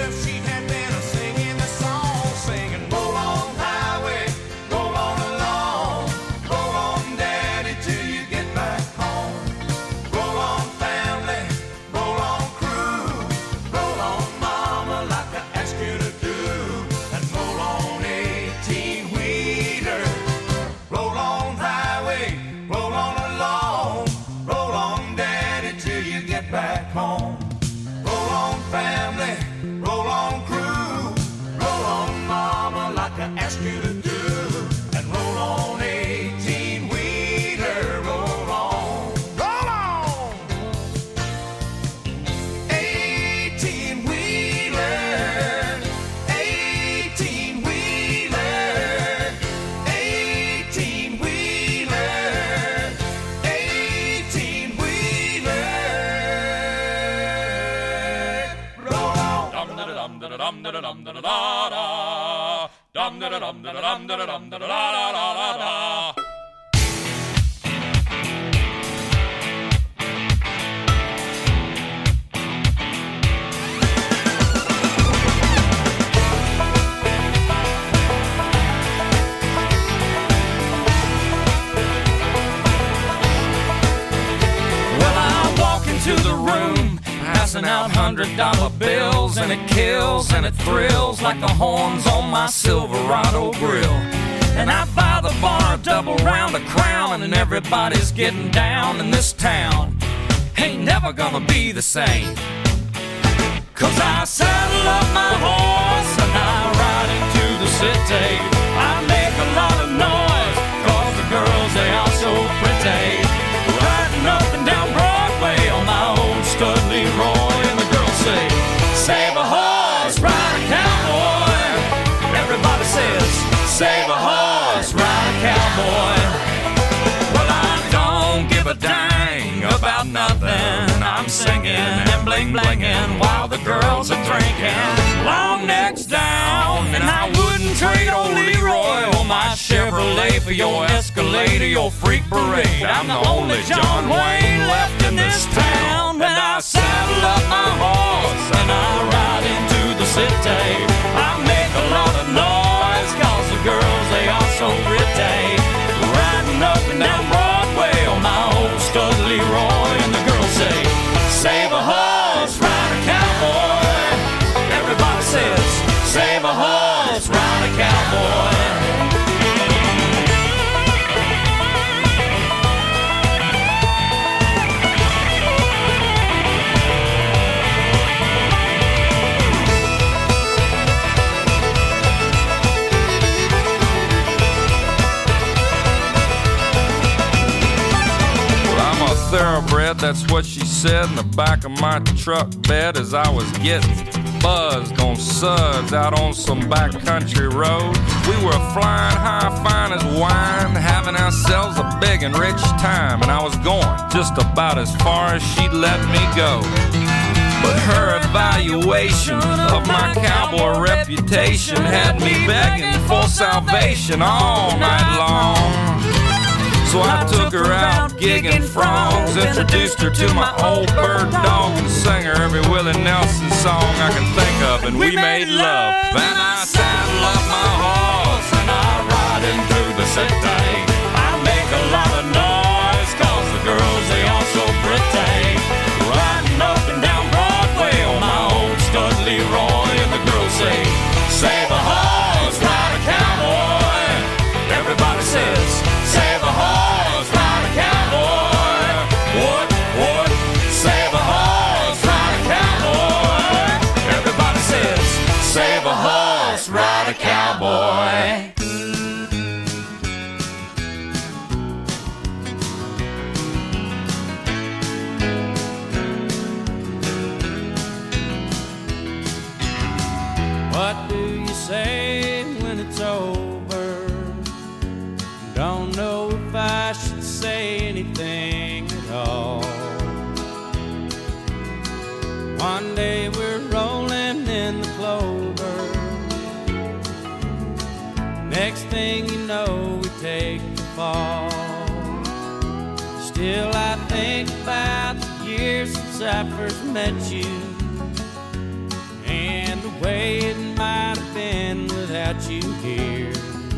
she had been singing the song, singing, roll on highway, roll on along, roll on daddy till you get back home. Roll on family, roll on crew, roll on mama like I asked you to do, and roll on 18-wheeler. Roll on highway, roll on along, roll on daddy till you get back home. Roll on family, roll on crew, roll on mama like I asked you to do, and roll on 18-wheeler, roll on, roll on. 18-wheeler, 18-wheeler, 18-wheeler, 18-wheeler, roll on. Dum da da dum da da dum da da dum da da da da. Dum da da dum da da dum da da dum da da da da da da. Well, I walk into the room, passing out $100 bills, and it kills and it thrills like the horns on my Silverado grill. And I buy the bar a double round of Crown, and everybody's getting down in this town. Ain't never gonna be the same. 'Cause I saddle up my horse and I ride into the city. I make a lot of noise, 'cause the girls, they are so pretty. Riding up and down Broadway on my old stud Leroy, and the girls say, save a horse, ride a cowboy. Everybody says, save a horse, ride a cowboy. Well, I don't give a dang about nothing. I'm singing and bling-blinging while the girls are drinking. Long necks down, and I wouldn't trade old Leroy or my Chevrolet for your Escalade or your freak parade. I'm the only John Wayne left in this town. And I saddle up my horse and I ride into the city. I make a lot of noise, 'cause the girls, they are so pretty. Riding up and down Broadway on my old stud Leroy, and the girls say, save a horse, ride a cowboy. Everybody says, save a horse, ride a cowboy. Thoroughbred, that's what she said in the back of my truck bed as I was getting buzzed on suds out on some backcountry road. We were flying high, fine as wine, having ourselves a big and rich time, and I was going just about as far as she'd let me go. But her evaluation of my cowboy reputation had me begging for salvation all night long. So I took her out gigging frogs, introduced her to my old bird dog, and sang her every Willie Nelson song I can think of, and we made love. And I saddle up my horse and I ride into the city. I make a lot of noise, 'cause the girls, they are so pretty. Riding up and down Broadway on my old stud Leroy, and the girls say, save a horse, ride a cowboy. Everybody says, save a horse, ride a cowboy. What? Save a horse, ride a cowboy. Everybody says, save a horse, ride a cowboy. What do you say when it's over? Don't know if I should say anything at all. One day we're rolling in the clover. Next thing you know, we take the fall. Still I think about the years since I first met you, and the way it might have been without you here.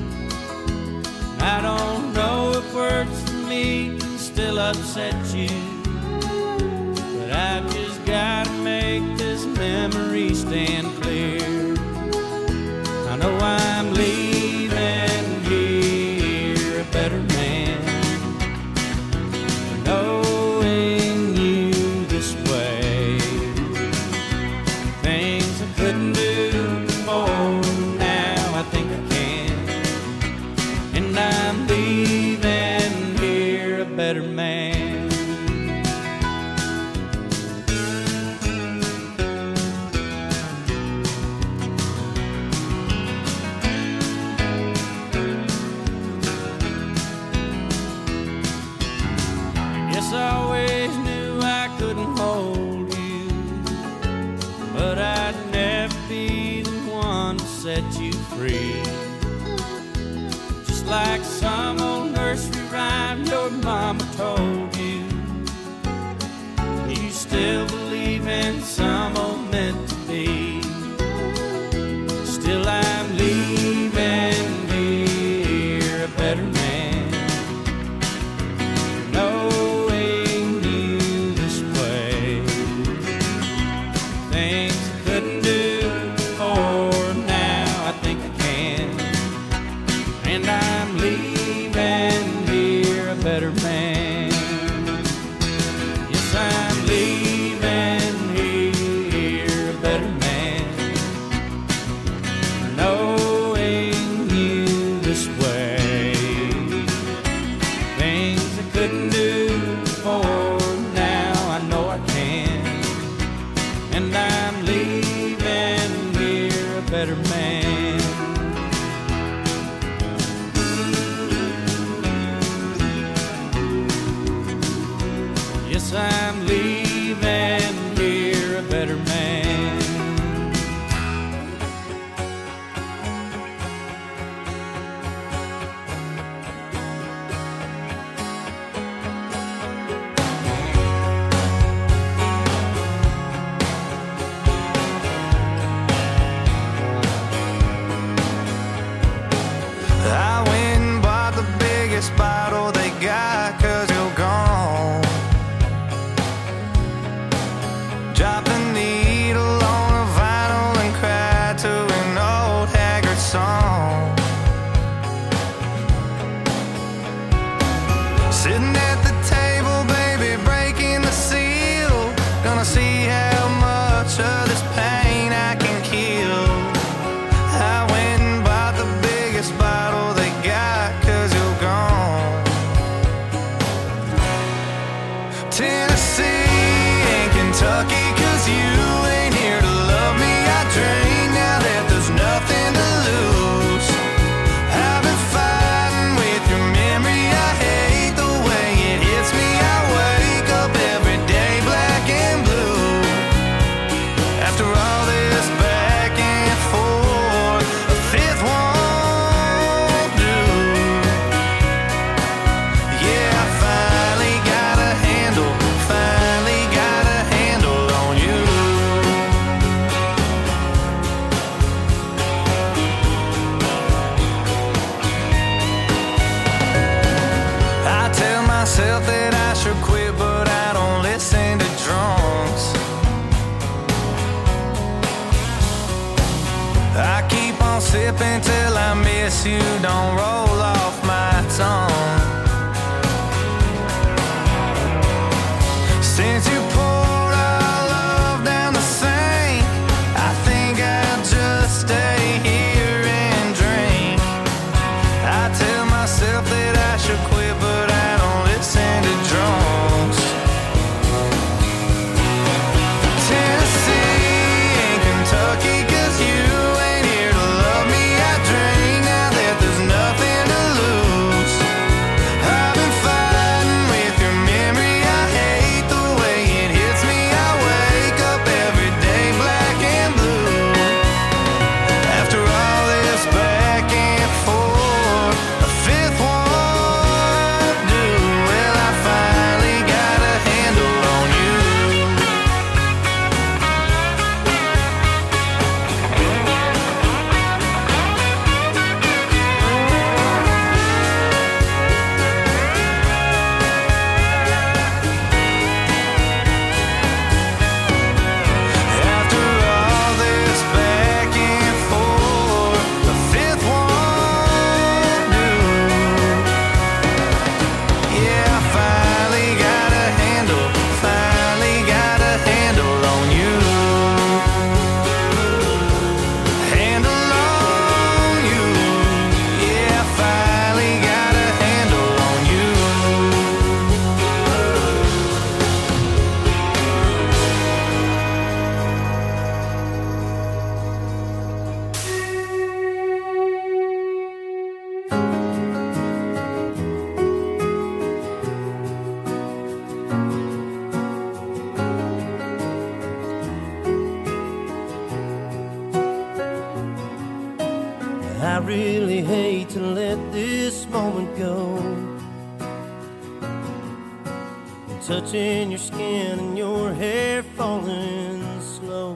I don't know if words for me can still upset you, but I've just gotta make this memory stand clear. I know I'm leaving here a better man for knowing you this way. Things I couldn't do before, now I think I can. And I'm leaving here a better man. I always knew I couldn't hold you, but I'd never be the one to set you free. Just like some old nursery rhyme your mama told you, you still believe in some old meant to be. Still I'm leaving here a better man. Better man. Yes, I'm leaving here a better man, knowing you this way. Things I couldn't do before, now I know I can. And I'm leaving here a better man. Yes, I'm leaving here a better man. I went and bought the biggest bottle they got, 'cause you're gone. Drop the needle on a vinyl and cry to an old haggard song. Sitting at the table, baby, breaking the seal. Gonna see how much of this pain I can kill. I went and bought the biggest bottle they got, 'cause you're gone. Tennessee and Kentucky, 'cause you ain't here to love me. I drink now that there's nothing to lose. I've been fighting with your memory. I hate the way it hits me. I wake up every day black and blue. After all this back and forth, a fifth won't do. Yeah, I finally got a handle on you. I tell myself that I should quit, but I don't listen to drunks. I keep on sipping till I miss you, don't roll off my tongue. Since you poured our love down the sink, I think I'll just stay here and drink. I tell myself that I should quit, but I don't listen to drunks. Tennessee and Kentucky, 'cause you ain't here to love me. I drink now that there's nothing to lose. I really hate to let this moment go. Touching your skin and your hair falling slow.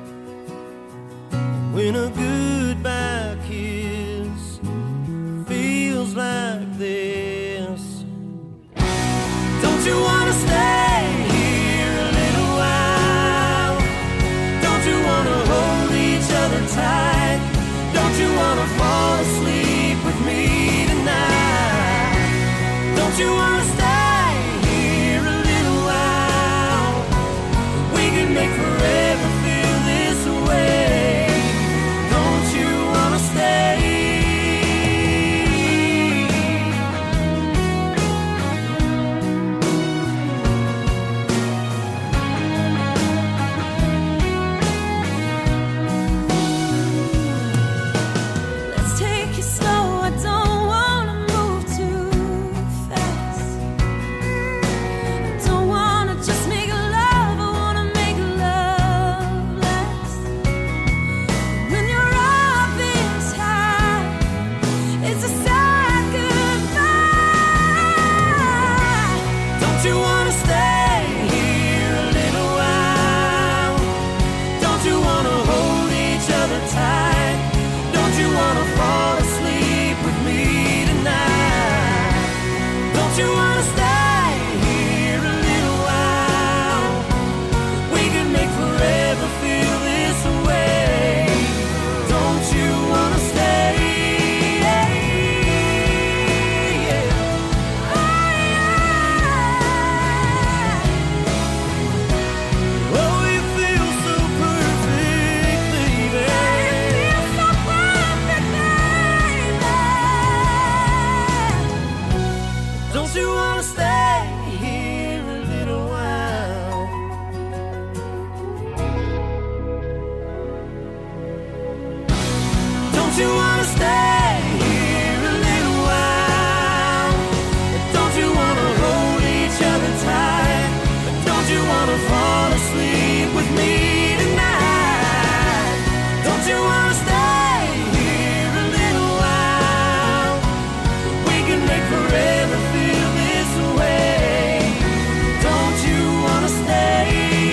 When a goodbye kiss feels like this. Don't you wanna stay here a little while? Don't you wanna hold each other tight? Don't you wanna fall asleep with me tonight? Don't you wanna stay? Make forever feel this way. Don't you wanna stay? Let's take it slow. I don't wanna move too fast. I don't wanna just make love. Don't you wanna stay here a little while? Don't you wanna hold each other tight? Don't you wanna fall asleep with me tonight? Don't you wanna stay here a little while? We can make forever feel this way. Don't you wanna stay? Don't you wanna stay here a little while? Don't you wanna stay here a little while? Don't you wanna hold each other tight? Don't you wanna fall asleep with me tonight? Don't you wanna stay here a little while? We can make forever feel this way. Don't you wanna stay?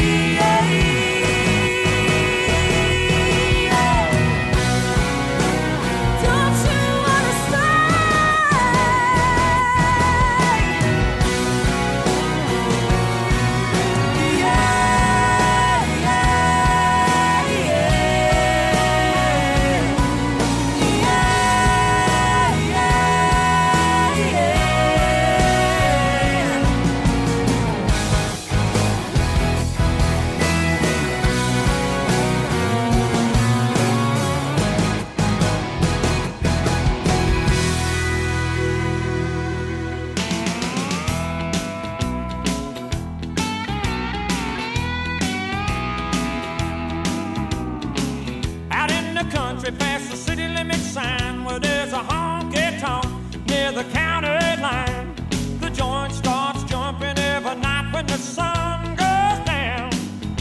Don't you wanna Out in the country past the city limit sign where there's a honky-tonk near the county line. The joint starts jumping every night when the sun goes down.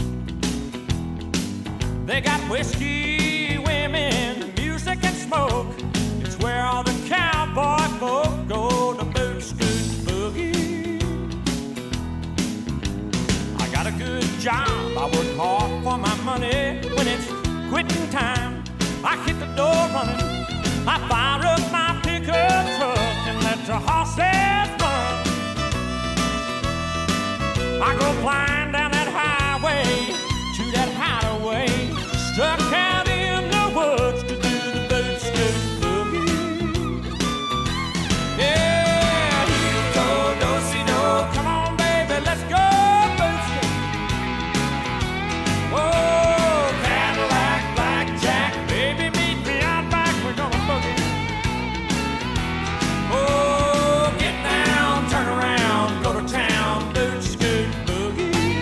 They got whiskey, women, music and smoke. It's where all the cowboy folk go to boot scoot boogie. I got a good job, I work hard for my money. When it's quitting time, I hit the door running. I fire up my pickup truck and let the horses run. I go flying down that highway to that hideaway, stuck out in the woods to do the boot scoot boogie. Yeah, you go, do-si-do, come on baby, let's go boot scoot. Whoa, Cadillac, blackjack, baby, meet me out back, we're gonna boogie. Oh, get down, turn around, go to town, boot scoot boogie.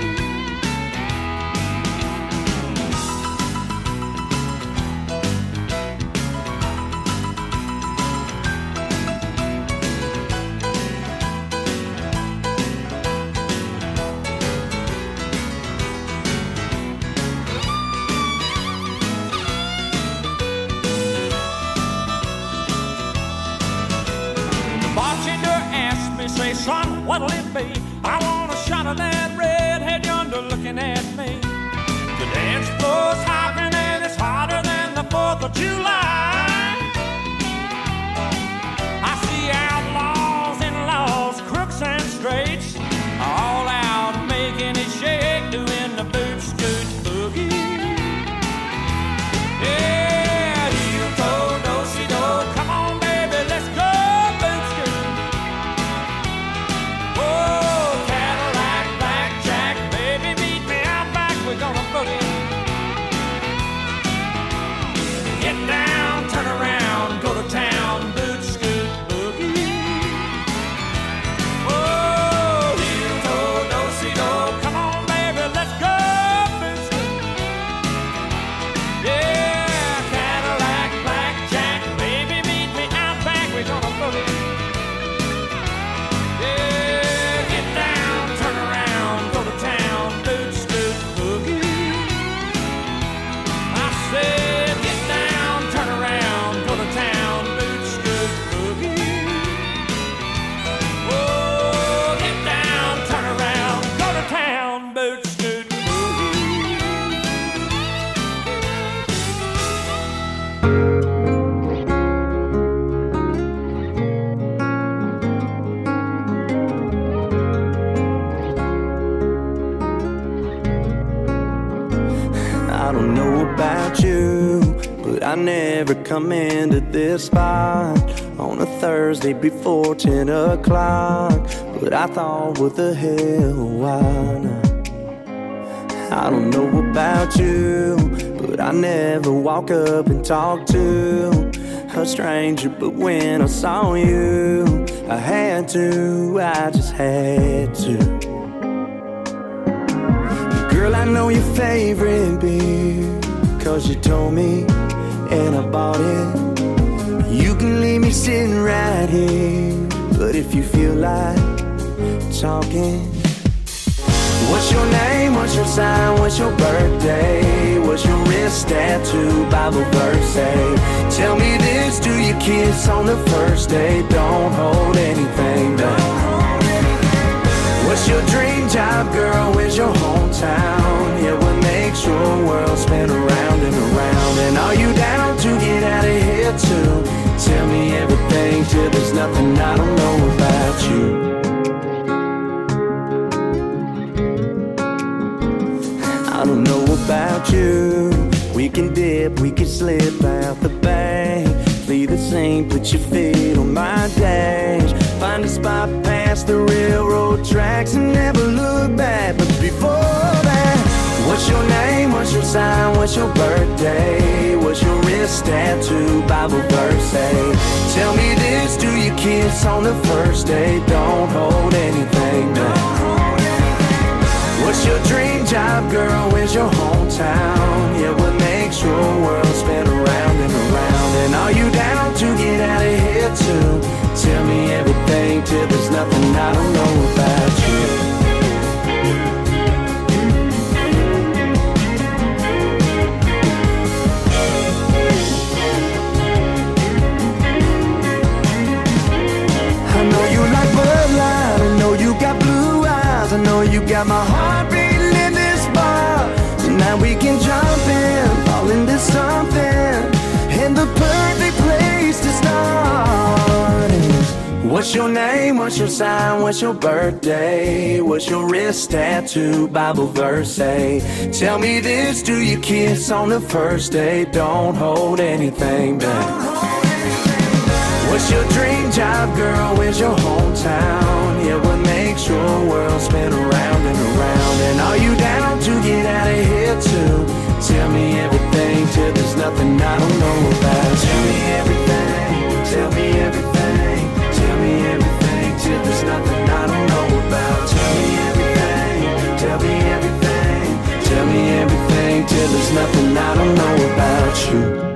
son, what'll it be? I want a shot of that redhead yonder looking at me. The dance floor's hopping and it's hotter than the 4th of July. I see outlaws and laws, crooks and straights, all out making it shake, doing the boot scoot boogie. Yeah, heel toe, do-si-do, come on baby, let's go boot scoot. Oh, Cadillac, blackjack, baby, meet me out back, we're gonna boogie. Get down, turn around, go to town, boot scoot boogie. Oh, heel toe, do-si-do, come on baby, let's go boot scoot. Yeah, Cadillac, blackjack, baby, meet me out back, we're gonna boogie. Yeah, get down, turn around, go to town, boot scoot boogie. I said, get down, turn around, go to town, boot scoot boogie. Oh, get down, turn around, go to town, boot scoot boogie. I don't know about you, but I never come into this spot on a Thursday before 10 o'clock. But I thought, what the hell, why not? I don't know about you, but I never walk up and talk to a stranger. But when I saw you, I had to, I just had to. Girl, I know your favorite beer, 'cause you told me, and I bought it. You can leave me sitting right here, but if you feel like talking, what's your name, what's your sign, what's your birthday, what's your wrist tattoo, Bible verse say? Tell me this, do you kiss on the first date? Don't hold anything back. What's your dream job, girl? Where's your hometown? Yeah, what makes your world spin around and around? And are you down to get out of here too? Tell me everything till there's nothing I don't know about you. I don't know about you. We can dip, we can slip out the bank, flee the scene, put your feet on my dash, find a spot past the railroad tracks and never look back. But before that, what's your name, what's your sign, what's your birthday, what's your wrist tattoo, Bible verse say? Tell me this, do you kiss on the first date? Don't hold anything back. What's your dream job, girl? Where's your hometown? Yeah, what makes your world spin around and around? And are you down to get out of here too? Tell me everything till there's nothing I don't know about you. I know you like Bud Light, I know you got blue eyes, I know you got my heart beating in this bar. Tonight we can jump in, fall into something, and the perfect place to start is, what's your name, what's your sign, what's your birthday, what's your wrist tattoo, Bible verse say? Tell me this, do you kiss on the first date? Don't hold anything back. What's your dream job, girl? Where's your hometown? Yeah, what makes your world spin around and around? And are you down to get out of here too? Tell me everything till there's nothing I don't know about. Tell me everything, tell me everything, tell me everything till there's nothing I don't know about. Tell me everything, tell me everything, tell me everything till there's nothing I don't know about you.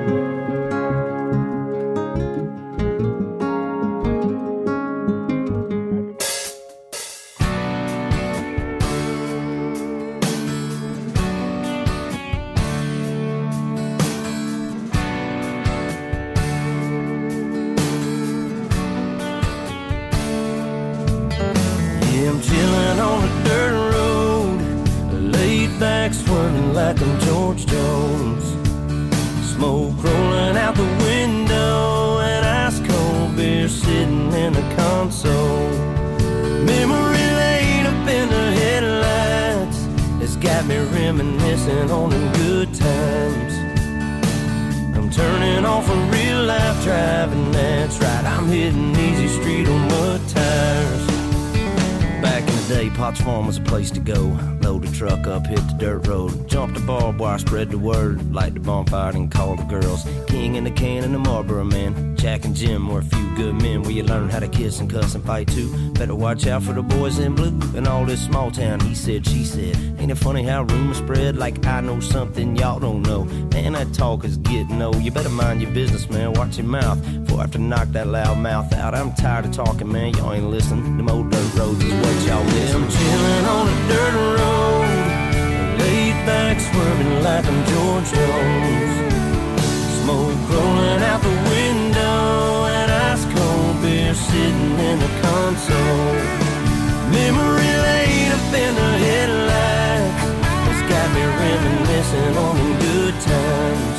Smoke rolling out the window and ice cold beer sitting in the console. Memory laid up in the headlights has got me reminiscing on them good times. I'm turning off a real life driving, that's right, I'm hitting easy street on mud tires. Back in the day, Potts Farm was a place to go. Load the truck up, hit the dirt road, jump the barbed wire, spread the word, light the bonfire and call the girls. King in the can and the Marlboro man, Jack and Jim were a few good men where you learn how to kiss and cuss and fight too. Better watch out for the boys in blue and all this small town he said, she said. Ain't it funny how rumors spread like I know something y'all don't know? Man, that talk is getting old. You better mind your business, man, watch your mouth before I have to knock that loud mouth out. I'm tired of talking, man, y'all ain't listening. Them old dirt roads is what y'all miss. I'm chilling on a dirt road, laid back swerving like I'm George Jones. Smoke rolling out the window and ice cold beer sitting in the console. Memory laid up in the headlights has got me reminiscing on them good times.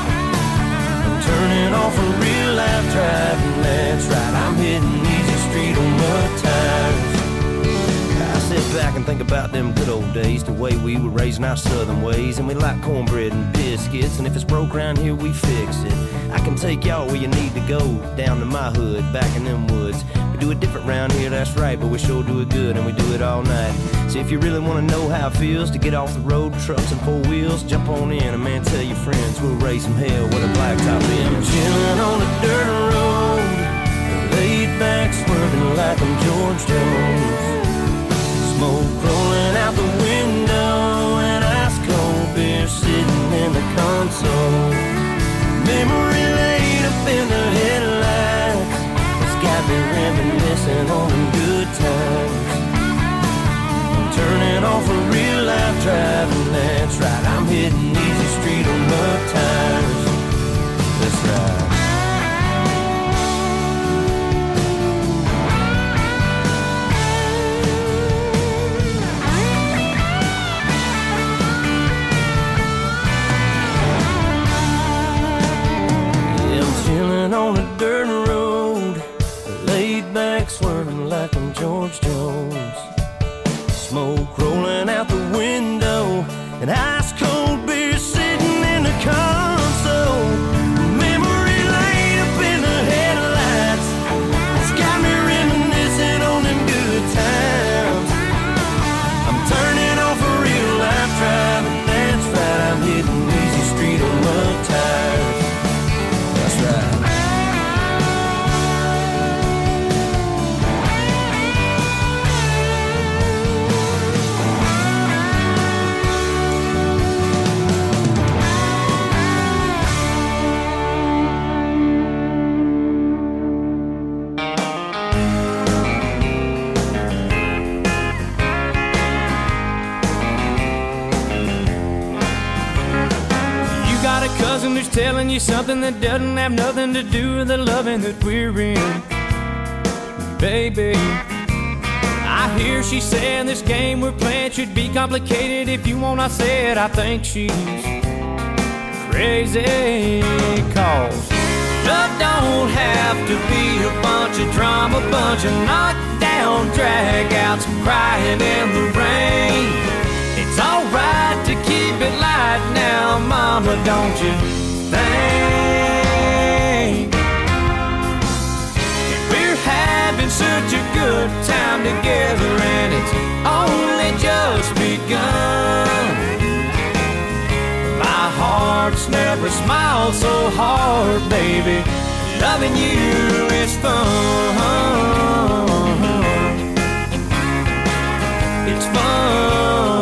I'm turning off a real life driving, that's right, I'm hitting easy street on mud tires. I sit back and think about them good old days, the way we were raising our southern ways, and we like cornbread and biscuits, and if it's broke around here we fix it. I can take y'all where you need to go, down to my hood, back in them woods. We do it different round here, that's right, but we sure do it good and we do it all night. So if you really want to know how it feels to get off the road, trucks and four wheels, jump on in and man, tell your friends we'll raise some hell with a blacktop in. I'm chilling on a dirt road, laid back swerving like I'm George Jones. Smoke rolling out the window and ice cold beer sitting in the console. Memory laid up in the headlights has got me reminiscing on them good times. I'm turning off a real life driving, that's right, I'm hitting easy street on mud tires. That's right. On a dirt road, laid back swerving like I'm George Jones. Smoke rolling out the window and ice cold beer sitting in the console. Memory laid up in the headlights, it's got me reminiscing on them good times. I'm turning off a real life driving, that's right, I'm hitting easy street on mud tires. That's right. Cousin who's telling you something that doesn't have nothing to do with the loving that we're in. Baby, I hear she saying this game we're playing should be complicated. If you want, I said I think she's crazy. Cause love don't have to be a bunch of drama, bunch of knockdown dragouts, crying in the rain. It's alright to keep it light now, mama, don't you think? We're having such a good time together and it's only just begun. My heart's never smiled so hard, baby. Loving you is fun. It's fun.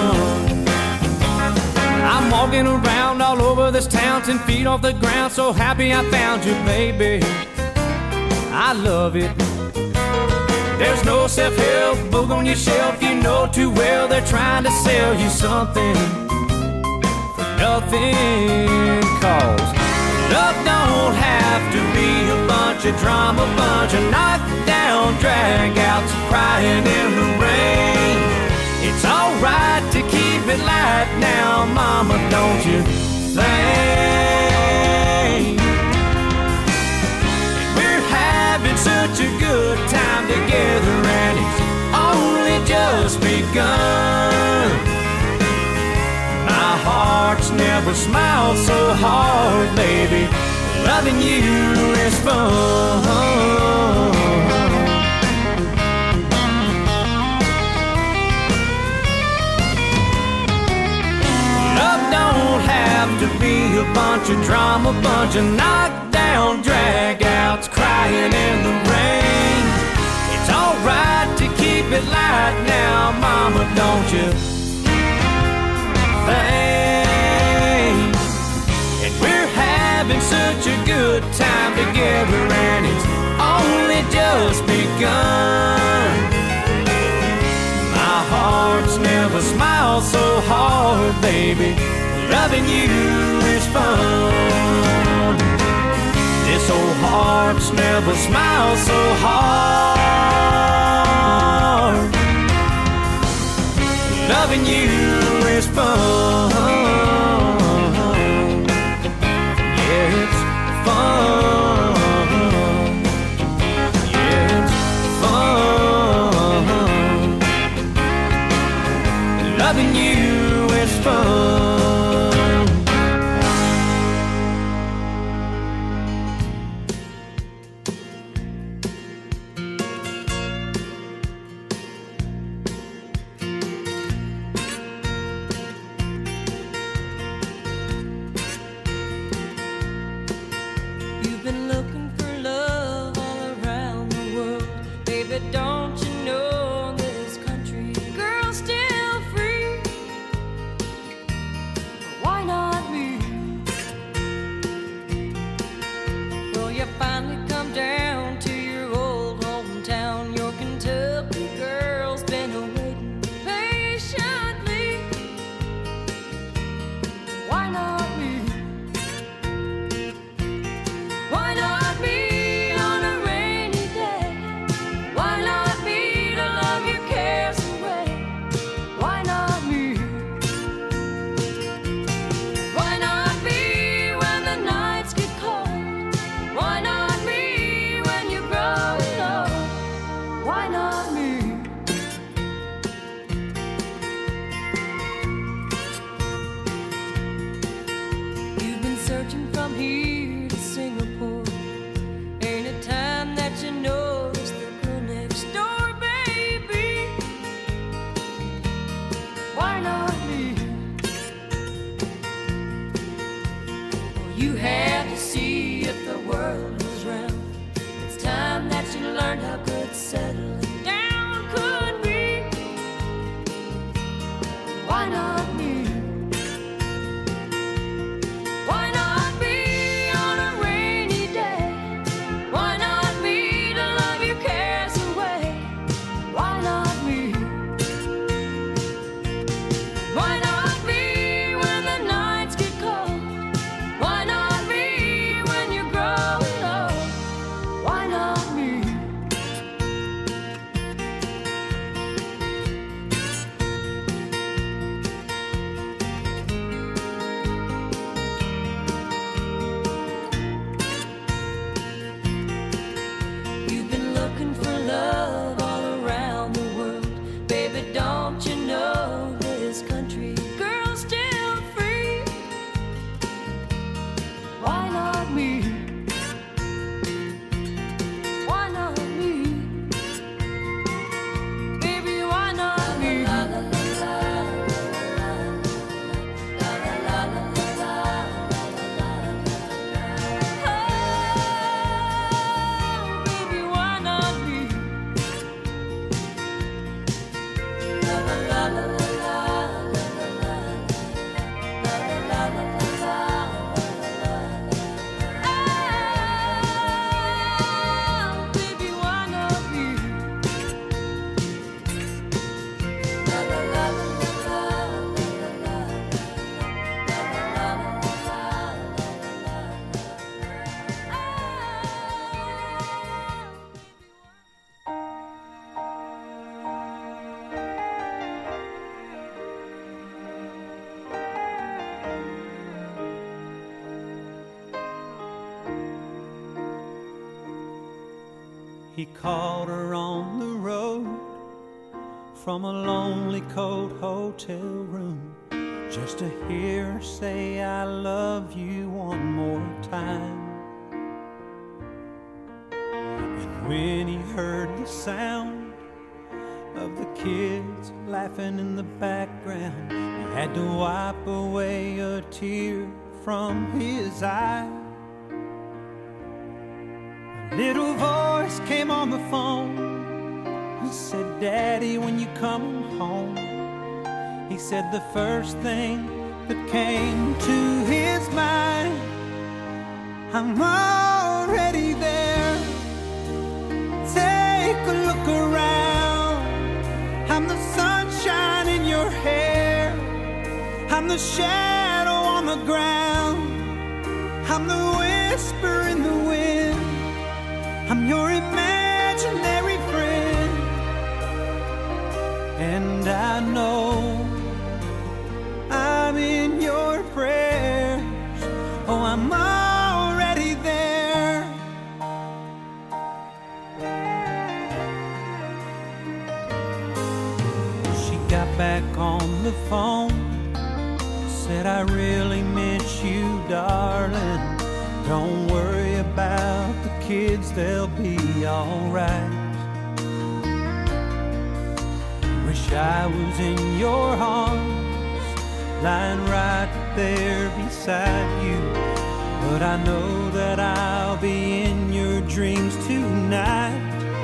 I'm walking around all over this town, 10 feet off the ground, so happy I found you, baby. I love it. There's no self-help book on your shelf, you know too well they're trying to sell you something for nothing. Cause love don't have to be a bunch of drama, bunch of knockdown dragouts, crying in the rain. It's alright to keep it light now, mama, don't you think? hard, baby. Loving you is fun. Love don't have to be a bunch of drama, bunch of knockdown drag-outs crying in the rain. It's alright to keep it light now, mama, don't you think? And we're having such a good time together, and it's only just begun. My heart's never smiled so hard, baby. Loving you is fun. This old heart's never smiled so hard. Loving you is fun. Yeah, it's fun. Yeah, it's fun. Loving you is fun. You've been looking for love all around the world. Baby, don't you know this country girl's still free? Why not me? Well, you finally come down to your old hometown. Your Kentucky girl's been awaiting patiently. Why not me? Why not me on a rainy day? Why not me to love your cares away? Why not me? Why not me when the nights get cold? Why not me when you grow old? Why not me? You've been searching from here to Singapore. Ain't a time that you notice the girl next door, baby. Why not me? Well, you had to see if the world was round. It's time that you learned how good settling down could be. Why not me? Why not me on a rainy day? Why not me to love your cares away? Why not me? Why not me when the nights get cold? Why not me when you're growing old? Why not me? You've been looking for love all around the world. Baby, don't you know this country girl's still free? Why not me? Why not me? Baby, why not me? Oh, baby, why not me? Oh, baby, why not me? He called her on the road from a lonely, cold hotel room. just to hear her say I love you one more time. And when he heard the sound of the kids laughing in the background, he had to wipe away a tear from his eye. A little voice came on the phone and said, Daddy, when you come home. He said the first thing that came to his mind, I'm already there. Take a look around. I'm the sunshine in your hair. I'm the shadow on the ground. I'm the whisper in the wind. I'm your imaginary friend. And I know I'm in your prayers. Oh, I'm already there. She got back on the phone, said I really miss you, darling. Don't worry about the kids, they'll be alright. Wish I was in your arms, lying right there beside you. But I know that I'll be in your dreams tonight.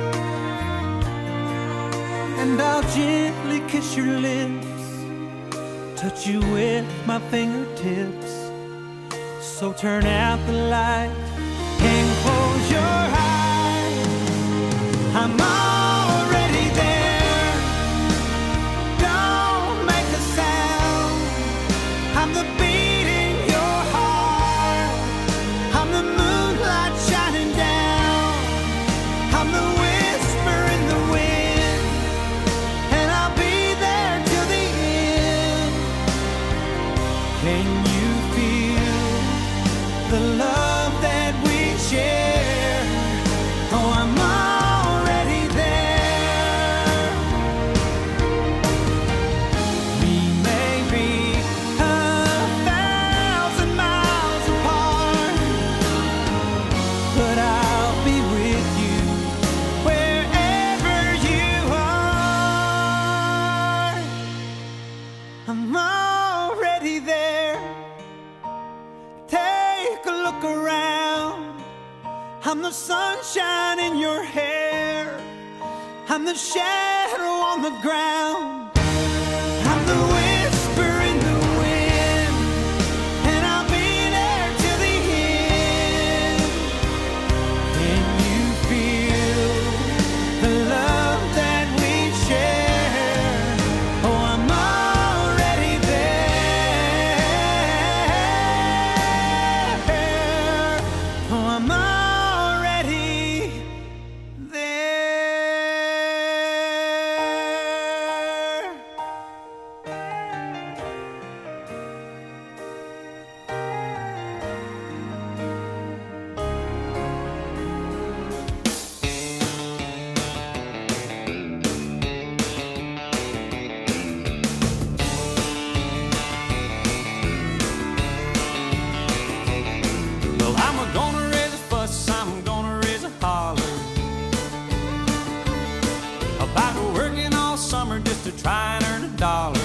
And I'll gently kiss your lips, touch you with my fingertips. So turn out the light and close your eyes. I'm already there. Don't make a sound. I'm the beat in your heart. I'm the moonlight shining down. I'm the whisper in the wind. And I'll be there till the end. Can you feel the love that we share? Oh, I'm already there. We may be 1,000 miles apart, but I'll be with you wherever you are. I'm already there. Take a look around. I'm the sunshine in your hair. I'm the shadow on the ground. I'm the whisper in the wind. And I'll be there till the end. Can you feel the love that we share? Oh, I'm already there. Oh, I'm already there. Well, I'm gonna raise a fuss, I'm gonna raise a holler about working all summer just to try and earn a dollar.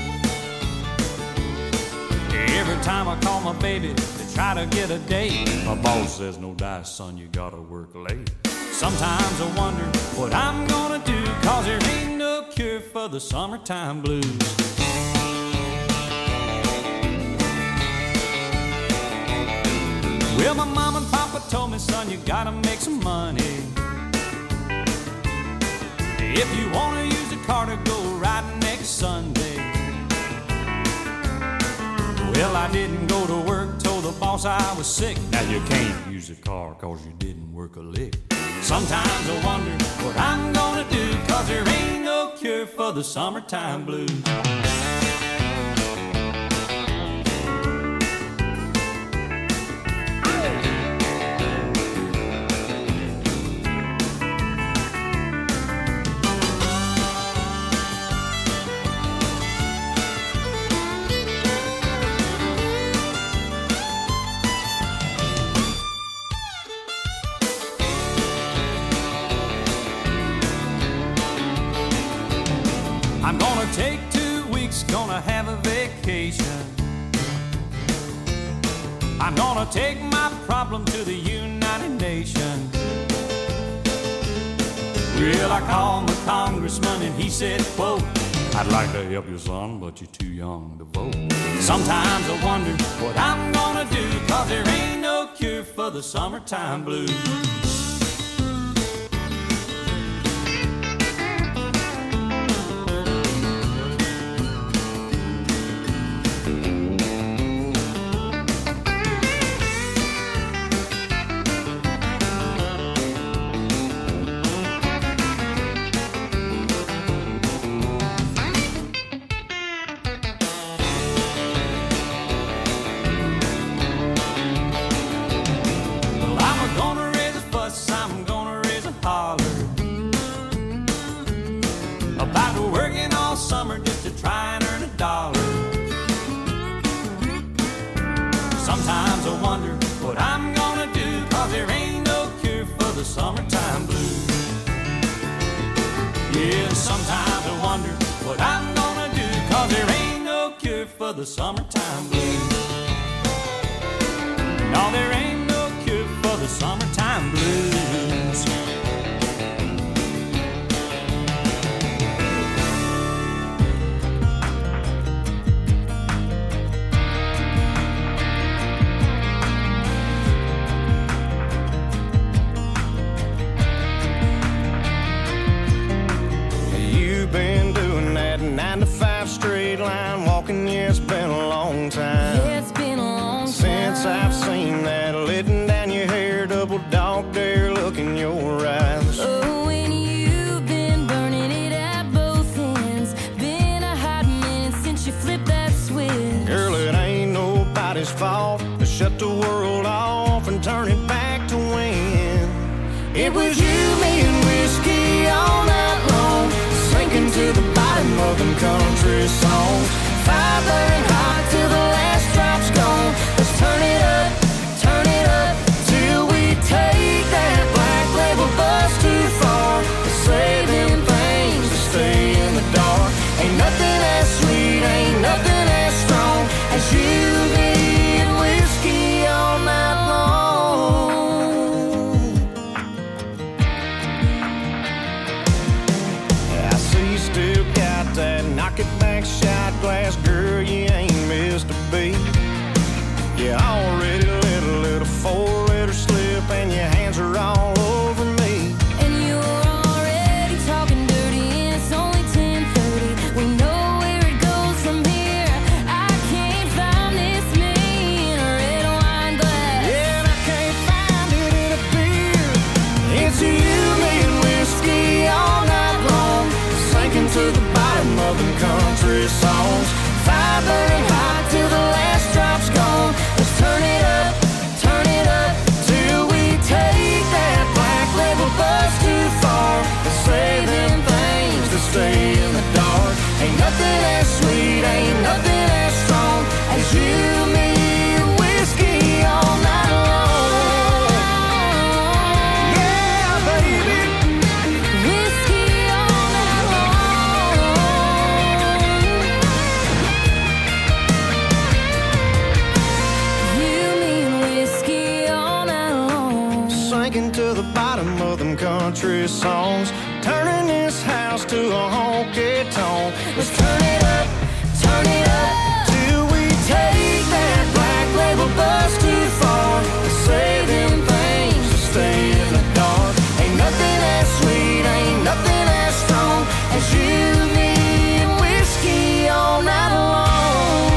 Every time I call my baby to try to get a date, my boss says, no dice, son, you gotta work late. Sometimes I wonder what I'm gonna do, 'cause there ain't no cure for the summertime blues. Well, my mom and papa told me, son, you gotta make some money. If you wanna use a car to go riding next Sunday. Well, I didn't go to work, told the boss I was sick. Now you can't use a car 'cause you didn't work a lick. Sometimes I wonder what I'm gonna do, 'cause there ain't no cure for the summertime blues. take 2 weeks, gonna have a vacation. I'm gonna take my problem to the United Nations. Well, I called the congressman and he said, quote, I'd like to help you, son, but you're too young to vote. Sometimes I wonder what I'm gonna do, 'cause there ain't no cure for the summertime blues. Summer just to try and earn $1. Sometimes I wonder what I'm gonna do, 'cause there ain't no cure for the summertime blues. Yeah, sometimes I wonder what I'm gonna do, 'cause there ain't no cure for the summertime blues. No, there ain't no cure for the summertime blues. Been doing that 9 to 5 straight line walking, yeah, it's been a long time. Yeah, it's been a long time since I've seen that letting down your hair, double dog dare look in your eyes. Oh, and you've been burning it at both ends. Been a hot minute since you flipped that switch. Girl, it ain't nobody's fault to shut the world off and turn it back to when it was you, me, and whiskey all night long, sinking to the bottom of them country songs. Fire burning hot till the last drop's gone. Let's turn it up till we take that black label bus too far. To say them things to stay in the dark. Ain't nothing as sweet, ain't nothing as strong as you, me, and whiskey all night long. I see you still got that knock it back shot glass, girl, you ain't missed a beat. You already let a little 4-letter slip and your hands are all over me. And you're already talking dirty and it's only 10:30. We know where it goes from here. I can't find this me in a red wine glass. Yeah, and I can't find it in a beer. It's you, me, and whiskey all night long, sinking to the bottom of them country songs. Fire burning hot till the last drop's gone. Let's turn it up till we take that black label bus too far. To say them things to stay in the dark. Ain't nothing as sweet, ain't nothing as strong as you, me, and whiskey all night long. Yeah, baby. Whiskey all night long. You, me, and whiskey all night long. Sinking to the bottom of them country songs, turning this house to a honky tonk. Let's turn it up till we take that black label bus too far. To say them things to stay in the dark. Ain't nothing as sweet, ain't nothing as strong as you, me, and whiskey all night long.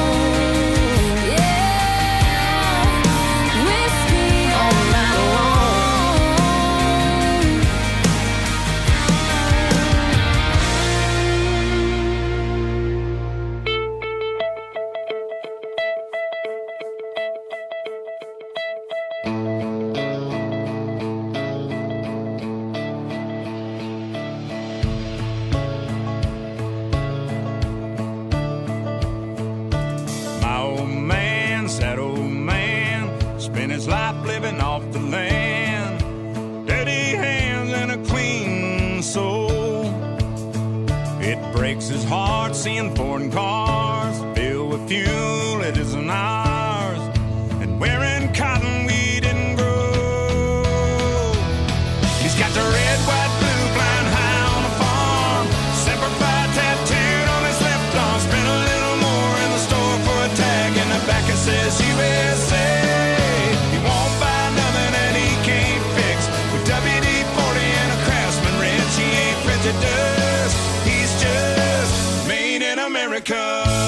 Yeah, whiskey All night long. My old man, sad old man, spent his life living off the land. Dirty hands and a clean soul. It breaks his heart seeing foreign cars filled with fuel it isn't ours, and wearing cotton we didn't grow. He's got the red, white, blue flying high on the farm, Semper Fi tattooed on his left arm. Spent a little more in the store for a tag, and the back it says USA. He won't buy nothing that he can't fix. With WD-40 and a Craftsman wrench, he ain't prejudiced. He's just made in America.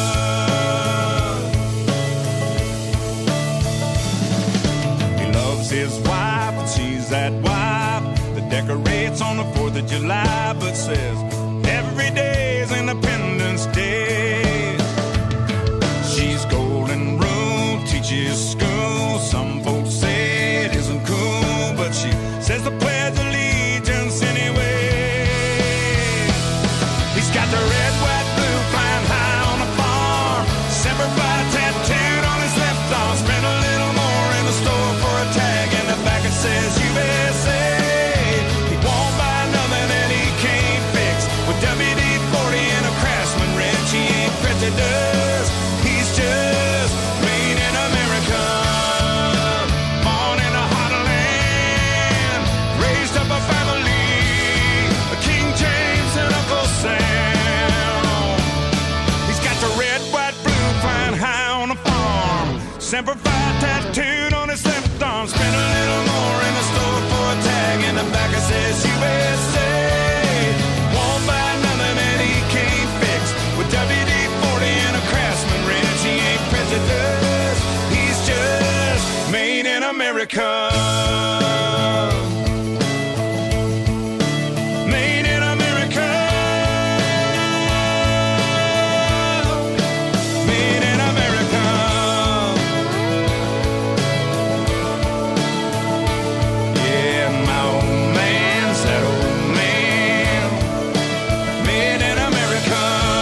He loves his wife, and she's that wife that decorates on the 4th of July, but says every day is Independence Day. She's golden rule, teaches school. Some folks say it isn't cool, but she says the Pledge of Allegiance anyway. He's got the red, white, blue flying high on the farm, Semper Fi tattooed on his left arm. Spent a little more in the store for a tag, and the back it says USA. He won't buy nothing that he can't fix. With WD-40 and a Craftsman wrench, he ain't prejudiced. He's just made in America. Born in a heartland, raised up a family, a King James and Uncle Sam. He's got the red, white, blue flying high on the farm, Semper Fi tattooed on his left arm. Spent a little more in the store for a tag, and the back it says USA. Won't buy nothing that he can't fix. With WD-40 and a Craftsman wrench, he ain't prejudiced. He's just made in America. Made in America. Made in America. Yeah, my old man's that old man. Made in America.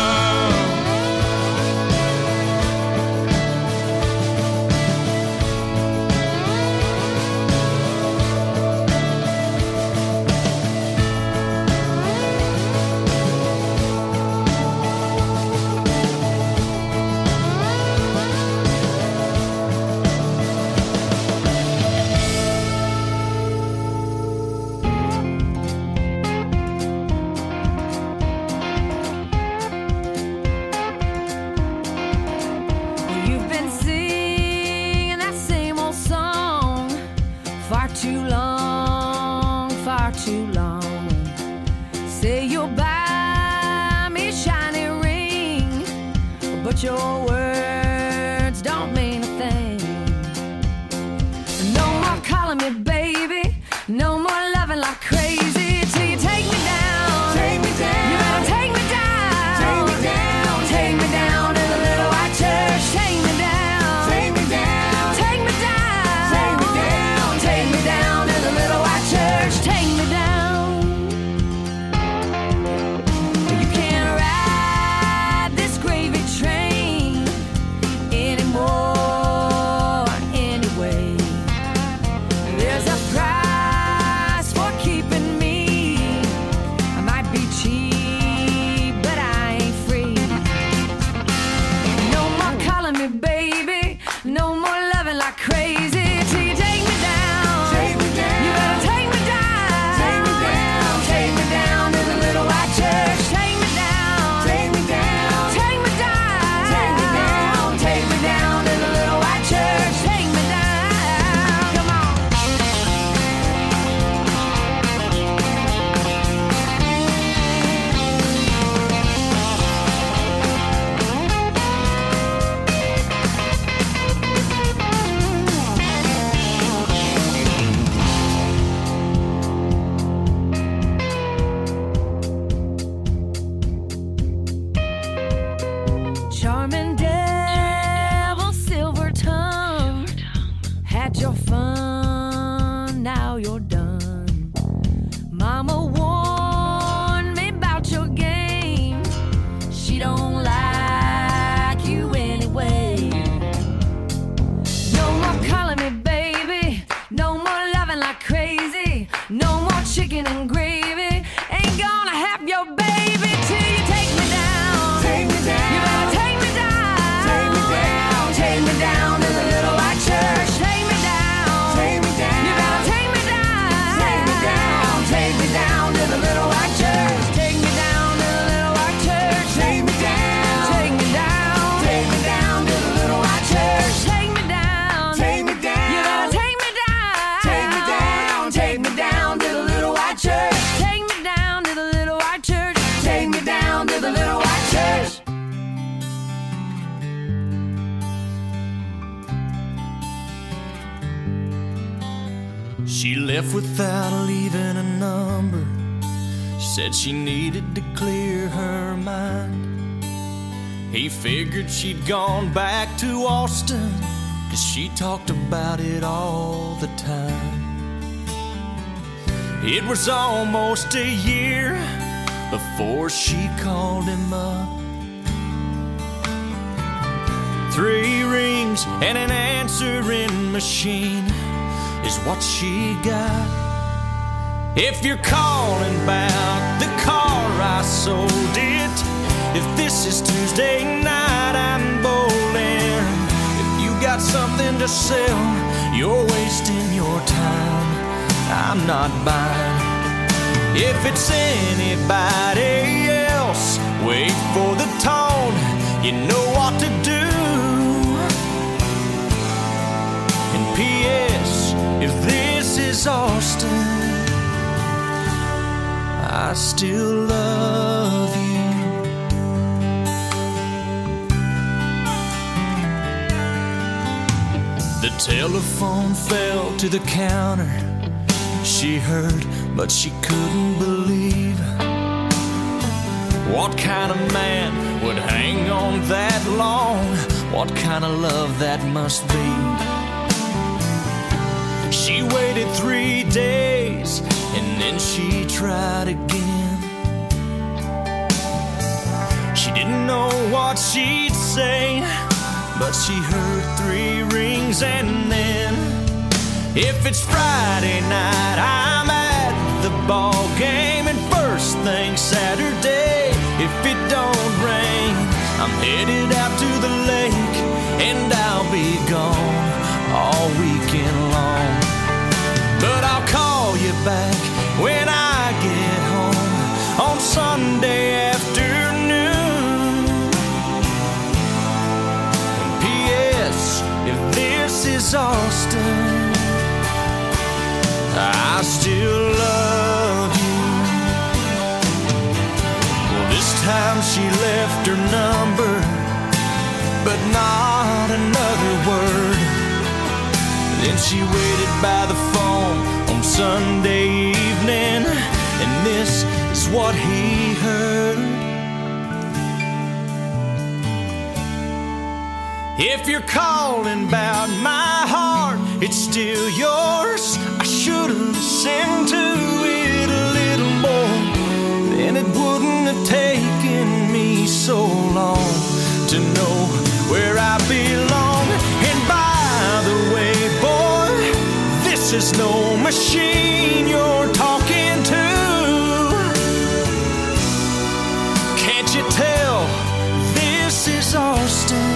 You've been singing that same old song far too long, far too long. Say you'll buy me a shiny ring, but your words don't mean a thing. No more calling me baby, no more loving like crazy till you take me down. Take me down. You better take me down. Take me down. Take me down to the little white church. Take me down. Take me down. Take me down. Take me down. Take me down to the little white church. Take me down. You can't ride this gravy train anymore anyway. There's a price for keeping me. I might be cheap, but I ain't free. No more calling me baby, no more loving like crazy till you take me down. Take me down. You better take me down. Take me down. Take me down to the little white church. Take me down. Take me down. Take me down. Take me down. Take me down to the little white church. Take me down. Come on. Charming devil, silver tongue, had your fun, now you're done. Mama warned me about your game. She don't like you anyway. No more calling me baby, no more loving like crazy, no more chicken and gravy. Ain't gonna have your baby till you take me down. She left without leaving a number. Said she needed to clear her mind. He figured she'd gone back to Austin, 'cause she talked about it all the time. It was almost a year before she called him up. 3 rings and an answering machine is what she got. If you're calling about the car I sold it, if this is Tuesday night I'm bowling, if you got something to sell, you're wasting your time, I'm not buying. If it's anybody else, wait for the tone, you know what to do. And P.S. if this is Austin, I still love you. The telephone fell to the counter. She heard, but she couldn't believe. What kind of man would hang on that long? What kind of love that must be? She waited 3 days and then she tried again. She didn't know what she'd say, but she heard 3 rings and then, if it's Friday night, I'm at the ball game, and first thing Saturday, if it don't rain, I'm headed out to the lake, and I'll be gone all weekend long. But I'll call you back when I get home on Sunday afternoon. And P.S. if this is Austin, I still love you. Well, this time she left her number, but not another word. Then she waited by the phone on Sunday evening, and this is what he heard. If you're calling about my heart, it's still yours. I should have listened to it a little more, then it wouldn't have taken me so long to know where I belong. And by the way, boy, this is no machine you're talking to. Can't you tell this is Austin?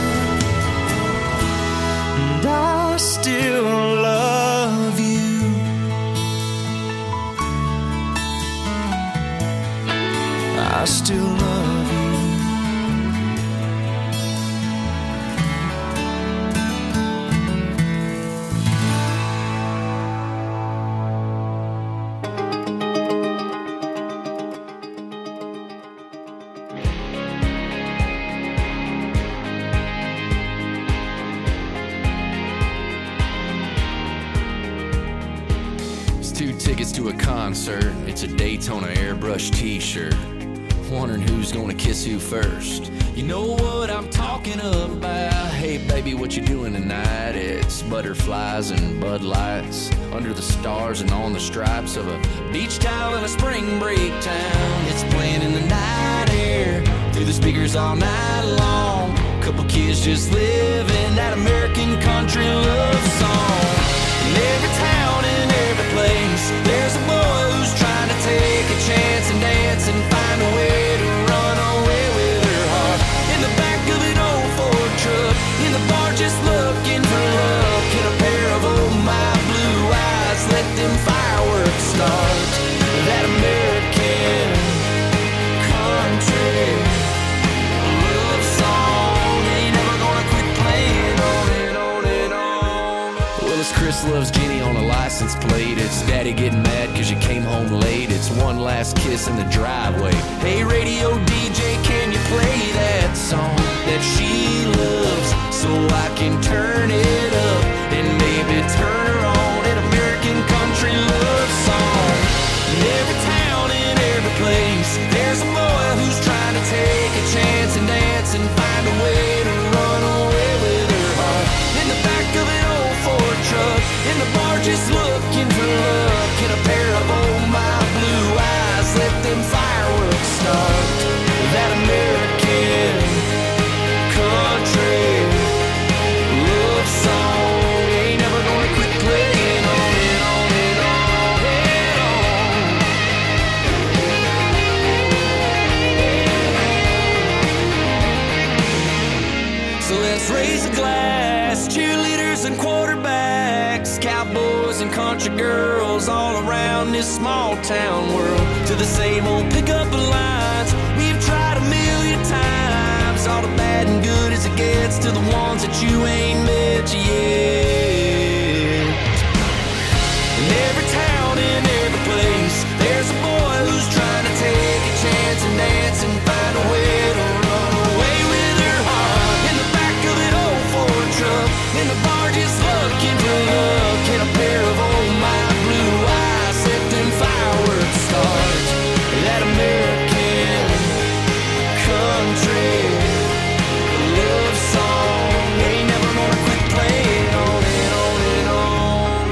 And I still love you. I still love you. Tickets to a concert, it's a Daytona airbrush t-shirt. Wondering who's gonna kiss who first. You know what I'm talking about. Hey baby, what you doing tonight? It's butterflies and Bud Lights under the stars and on the stripes of a beach towel in a spring break town. It's playing in the night air through the speakers all night long. Couple kids just living that American country love song. In every town and every place, there's a boy who's trying to take a chance and dance and find a way to run away with her heart. In the back of an old Ford truck, in the bar just looking for luck. In a pair of old my blue eyes, let them fireworks start. That American country love song ain't never gonna quit playing on and on and on. Well, it's Chris Loves Jenny on a license plate. It's Daddy getting mad cause you came home late. It's one last kiss in the driveway. Hey radio DJ, can you play that song that she loves so I can turn it up and maybe turn her on? An American country just looking for luck in a pair of oh my blue eyes. Let them fireworks start. That American country love song ain't never gonna quit playing on and on and on and on. So let's raise a glass, cheerleaders and quarterbacks, cowboys and country girls all around this small town world, to the same old pickup lines we've tried a million times. All the bad and good as it gets, to the ones that you ain't met yet. In every town, in every place, there's a boy who's trying to take a chance and dance and find a way to run away with her heart. In the back of an old Ford truck, in the bar just looking for luck in a pair of oh my blue eyes. Let them fireworks start. That American country love song ain't never gonna quit playing on and on and on.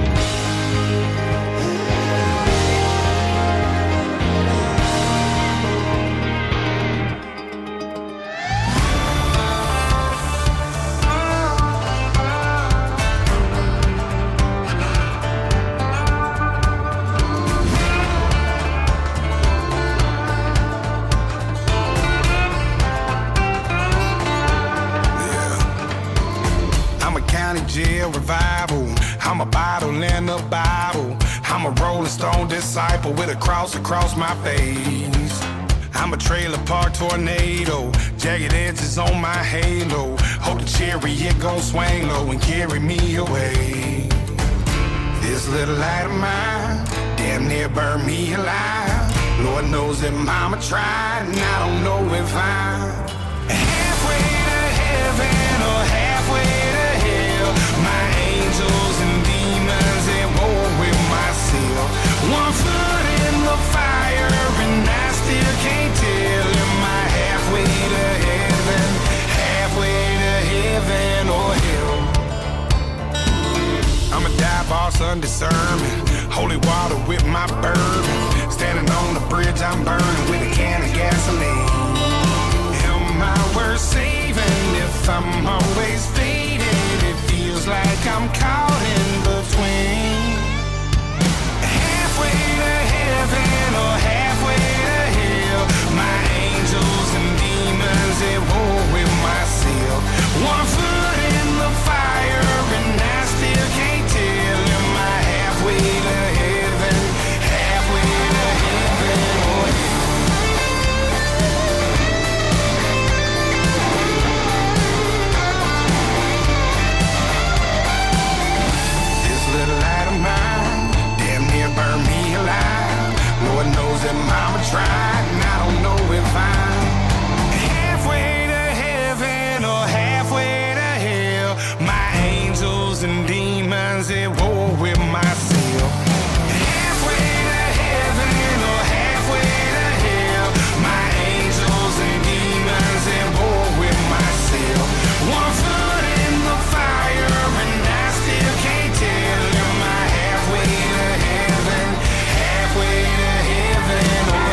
I'm a county jail revival. I'm a bottle in a Bible. I'm a Rolling Stone disciple with a cross across my face. I'm a trailer park tornado, jagged edges on my halo. Hope the chariot gon' swing low and carry me away. This little light of mine damn near burned me alive. Lord knows that mama tried, and I don't know if I'm halfway to heaven or halfway to hell. My angels and demons at war with myself. One foot in the fire and I still can't tell. Am I halfway to heaven, halfway to heaven or hell? I'm a dive boss undiscernment, holy water with my bourbon. Standing on the bridge I'm burning with a can of gasoline. Am I worth saving if I'm always faded? It feels like I'm caught in between. Halfway to heaven or halfway to hell. My angels and demons at war with myself. One foot in the fire and I still can't tell. Am I halfway to heaven, halfway to heaven or hell? This little light of mine damn near burned me alive. Lord knows that mama tried, and I don't know if I'm halfway to heaven or halfway to hell. My angels and demons at war with myself. Halfway to heaven or halfway to hell. My angels and demons at war with myself. One foot in the fire and I still can't tell. Am I halfway to heaven, halfway to heaven or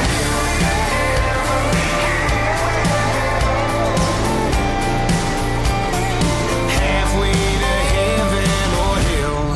halfway to heaven or hell?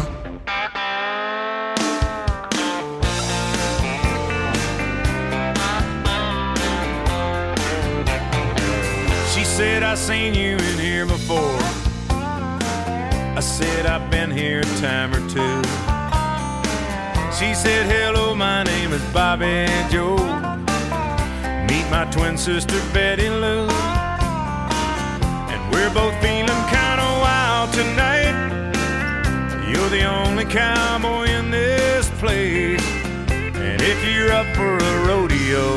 She said, I seen you in here before. I said, I've been here a time or two. She said, hello, my name is Bobby Joe. Meet my twin sister, Betty Lou. And we're both feeling kind of wild tonight. You're the only cowboy in this place. And if you're up for a rodeo,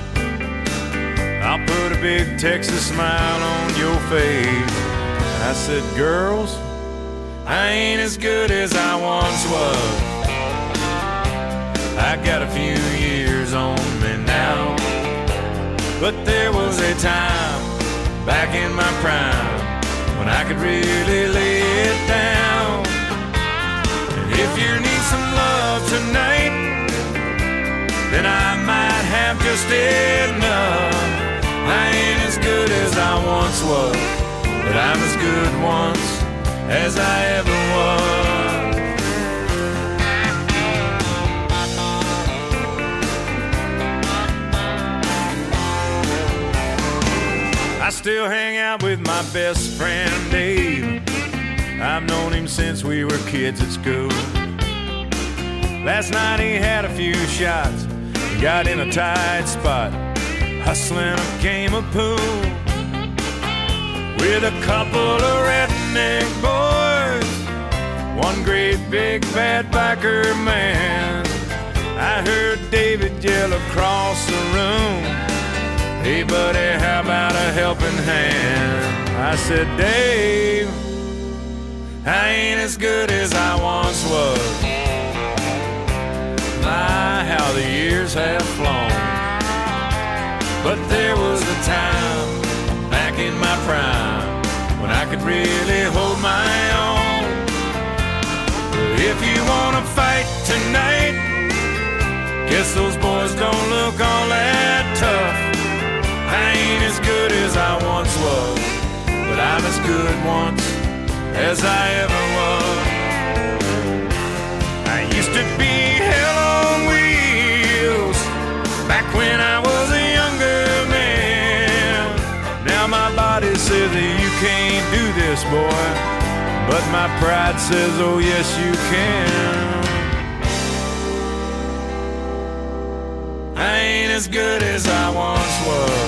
I'll put a big Texas smile on your face. I said, girls, I ain't as good as I once was. I got a few years on me now. But there was a time back in my prime when I could really lay it down. And if if you need some love tonight, then I might have just enough. I ain't as good as I once was, but I'm as good once as I ever was. I still hang out with my best friend Dave. I've known him since we were kids at school. Last night he had a few shots and got in a tight spot, hustling a game of pool with a couple of redneck boys, one great big bad biker man. I heard David yell across the room, "Hey buddy, how about a helping hand?" I said, "Dave, I ain't as good as I once was. My, how the years have flown. But there was a time back in my prime when I could really hold my own. If you wanna fight tonight, guess those boys don't look all that tough. I ain't as good as I once was, but I'm as good once as I ever was. I used to be hell on wheels back when I was a younger man. Now my body says that you can't do this, boy, but my pride says, oh yes you can. I ain't as good as I once was.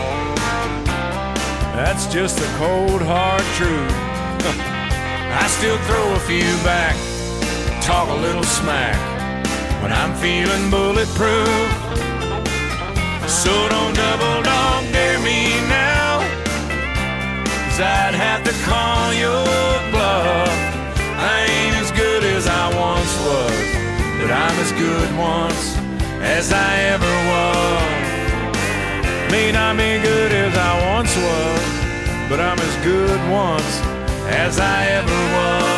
That's just the cold hard truth. I still throw a few back, talk a little smack when I'm feeling bulletproof. So don't double dog dare me now, 'cause I'd have to call your bluff. I ain't as good as I once was, but I'm as good once as I ever was. May not be good as I once was, but I'm as good once as I ever was.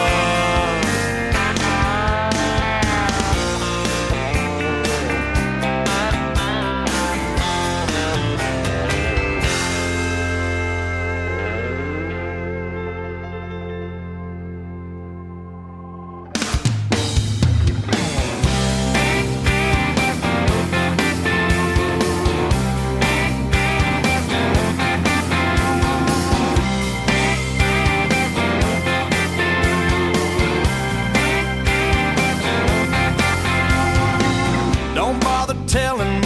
Telling